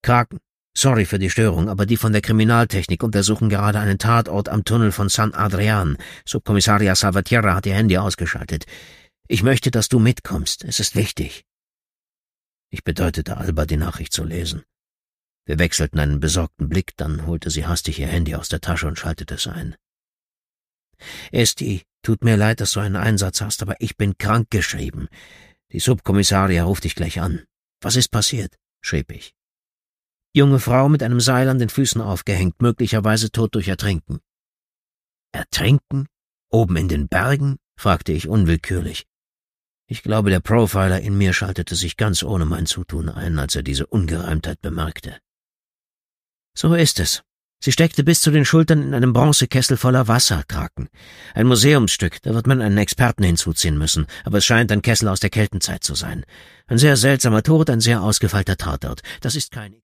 Kraken, sorry für die Störung, aber die von der Kriminaltechnik untersuchen gerade einen Tatort am Tunnel von San Adrian. Subkommissaria Salvatierra hat ihr Handy ausgeschaltet. Ich möchte, dass du mitkommst. Es ist wichtig. Ich bedeutete Alba, die Nachricht zu lesen. Wir wechselten einen besorgten Blick, dann holte sie hastig ihr Handy aus der Tasche und schaltete es ein. Esti, tut mir leid, dass du einen Einsatz hast, aber ich bin krankgeschrieben. Die Subkommissaria ruft dich gleich an. Was ist passiert? Schrieb ich. Junge Frau mit einem Seil an den Füßen aufgehängt, möglicherweise tot durch Ertrinken. Ertrinken? Oben in den Bergen? Fragte ich unwillkürlich. Ich glaube, der Profiler in mir schaltete sich ganz ohne mein Zutun ein, als er diese Ungereimtheit bemerkte. So ist es. Sie steckte bis zu den Schultern in einem Bronzekessel voller Wasser, Kraken. Ein Museumsstück, da wird man einen Experten hinzuziehen müssen, aber es scheint ein Kessel aus der Keltenzeit zu sein. Ein sehr seltsamer Tod, ein sehr ausgefeilter Tatort. Das ist kein